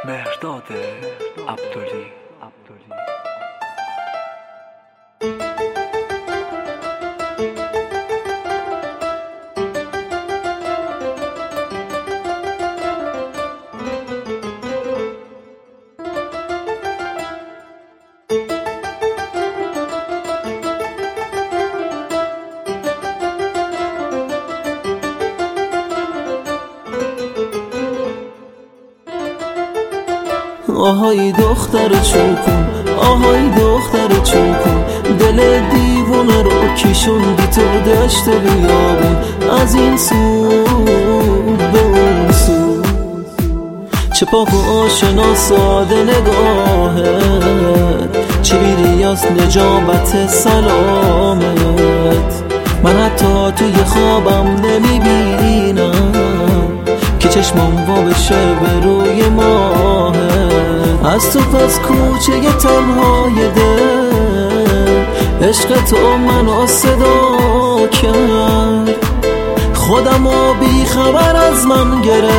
مهرداد عبدلی. آهای دختر چوکن، آهای دختر چوکن، دل دیوونه رو کشوندی تو دشت بیابون، از این سو به اون سو. چه پاک و آشنا ساده نگاهت، چه بیری از نجابت سلامت. من حتی توی خوابم نمیبینم که چشمم وا بشه به روی ماهت. از تو پس کوچه تنهای دل، عشق تو منو صدا کرد، خودم و بی خبر از من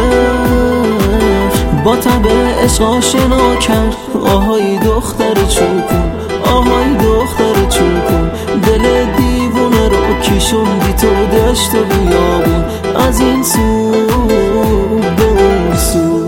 گرفت، با تب عشق آشنا کرد. آهای دختر چوکن، آهای دختر چوکن، دل دیوونه رو کشوندی تو دشت بیابون، از این سو به اون سو.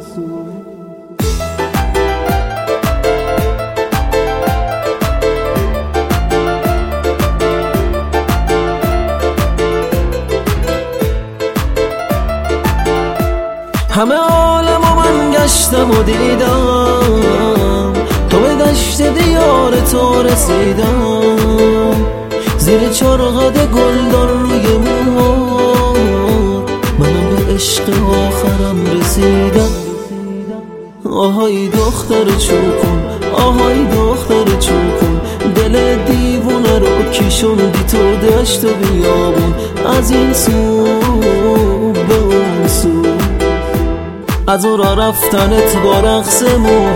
همه عالمو من گشتم و دیدم، تو به دشت دیار تو رسیدم، زیر چرخد گلدار روی موهات، منم به عشق آخرم رسیدم. آهای دختر چوکن، آهای دختر چوکن، دل دیوونه رو کشوندی تو دشت بیابون، از این سو به اون سو. از اون را رفتنت با رقص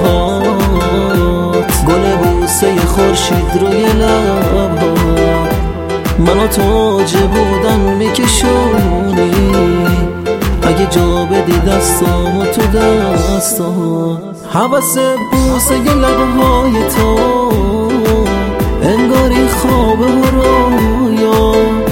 موهات، گل بوسه خورشید روی لبات، منو تو عاجه بودن میکشونی، اگه جا بدی دستامو تو دستات. حوث بوسه لبهای تو انگاری خواب و رویا،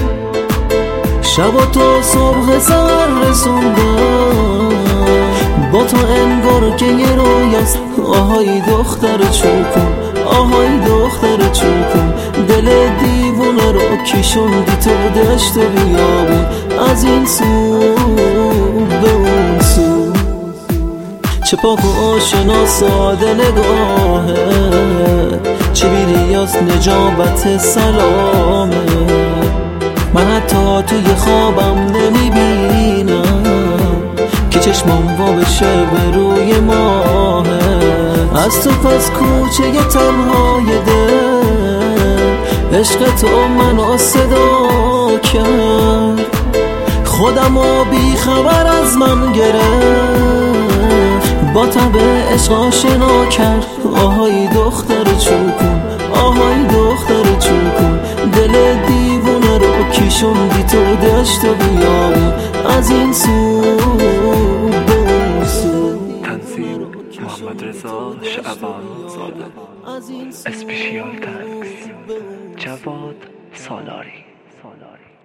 شب و تا صبح سر رسوندم، با تو انگار که یه رویاست. آهای دختر چوکن، آهای دختر چوکن، دل دیوونه رو کشوندی تو دشت بیابون، از این سو به اون سو. چه پاک و آشنا ساده نگاهت، چه بیری از نجابت سلامت. من حتی توی خوابم نمیبینم که چشمم وا بشه به روی ماهت. از تو پس کوچه تنهای دل، عشق تو منو صدا کرد، خودم و بی خبر از من گرفت، با تب عشق آشنا کرد. آهای دختر چوکن، آهای دختر چوکن، دل دیوونه رو کشوندی تو دشت بیابون، از این سو به اون سو. تنظیم محمد رضا شعبان زاده. اسپیشیال تنکس جواد سالاری.